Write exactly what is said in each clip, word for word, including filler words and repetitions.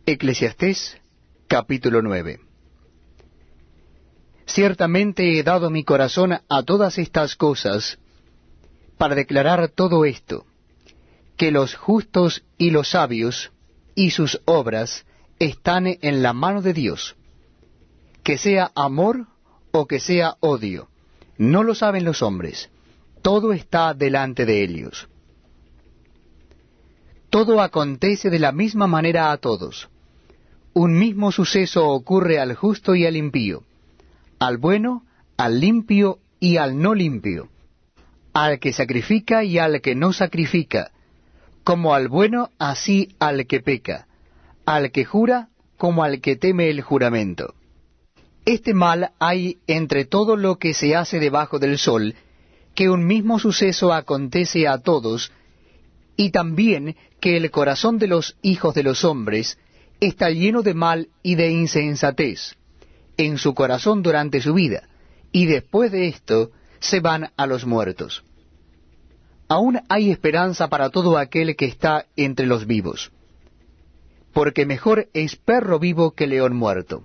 Eclesiastés, capítulo nueve. Ciertamente he dado mi corazón a todas estas cosas, para declarar todo esto, que los justos y los sabios, y sus obras, están en la mano de Dios. Que sea amor o que sea odio, no lo saben los hombres, todo está delante de ellos. Todo acontece de la misma manera a todos. Un mismo suceso ocurre al justo y al impío, al bueno, al limpio y al no limpio, al que sacrifica y al que no sacrifica, como al bueno, así al que peca, al que jura, como al que teme el juramento. Este mal hay entre todo lo que se hace debajo del sol, que un mismo suceso acontece a todos, y también que el corazón de los hijos de los hombres está lleno de mal y de insensatez en su corazón durante su vida, y después de esto se van a los muertos. Aún hay esperanza para todo aquel que está entre los vivos, porque mejor es perro vivo que león muerto.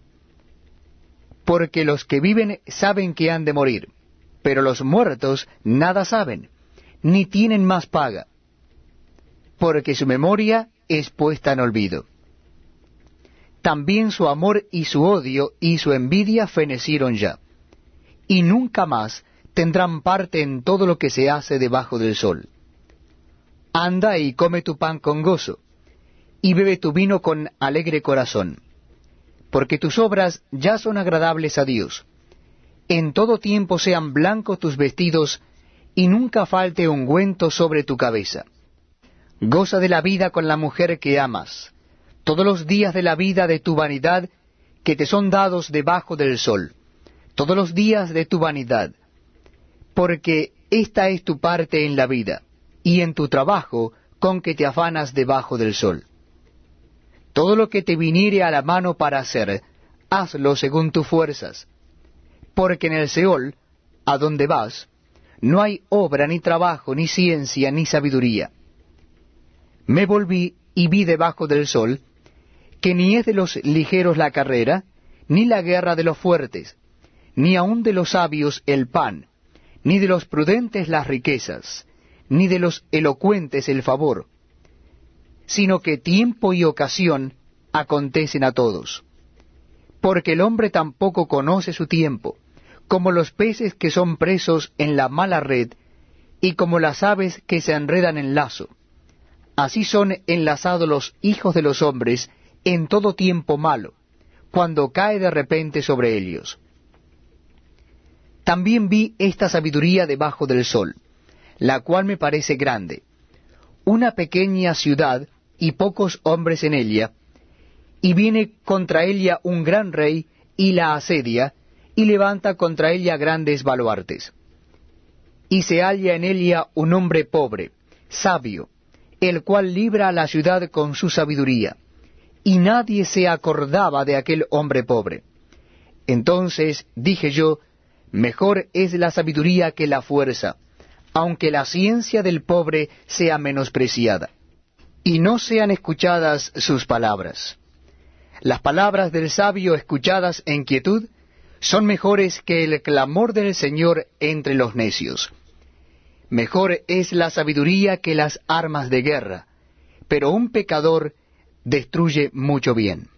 Porque los que viven saben que han de morir, pero los muertos nada saben, ni tienen más paga, porque su memoria es puesta en olvido. También su amor y su odio y su envidia fenecieron ya, y nunca más tendrán parte en todo lo que se hace debajo del sol. Anda y come tu pan con gozo, y bebe tu vino con alegre corazón, porque tus obras ya son agradables a Dios. En todo tiempo sean blancos tus vestidos, y nunca falte ungüento sobre tu cabeza. Goza de la vida con la mujer que amas, todos los días de la vida de tu vanidad que te son dados debajo del sol, todos los días de tu vanidad, porque esta es tu parte en la vida, y en tu trabajo con que te afanas debajo del sol. Todo lo que te viniere a la mano para hacer, hazlo según tus fuerzas, porque en el Seol, a donde vas, no hay obra, ni trabajo, ni ciencia, ni sabiduría. Me volví y vi debajo del sol, que ni es de los ligeros la carrera, ni la guerra de los fuertes, ni aun de los sabios el pan, ni de los prudentes las riquezas, ni de los elocuentes el favor, sino que tiempo y ocasión acontecen a todos. Porque el hombre tampoco conoce su tiempo, como los peces que son presos en la mala red, y como las aves que se enredan en lazo. Así son enlazados los hijos de los hombres en todo tiempo malo, cuando cae de repente sobre ellos. También vi esta sabiduría debajo del sol, la cual me parece grande, una pequeña ciudad y pocos hombres en ella, y viene contra ella un gran rey, y la asedia, y levanta contra ella grandes baluartes. Y se halla en ella un hombre pobre, sabio, el cual libra a la ciudad con su sabiduría, y nadie se acordaba de aquel hombre pobre. Entonces dije yo, mejor es la sabiduría que la fuerza, aunque la ciencia del pobre sea menospreciada, y no sean escuchadas sus palabras. Las palabras del sabio escuchadas en quietud son mejores que el clamor del Señor entre los necios. Mejor es la sabiduría que las armas de guerra, pero un pecador destruye mucho bien.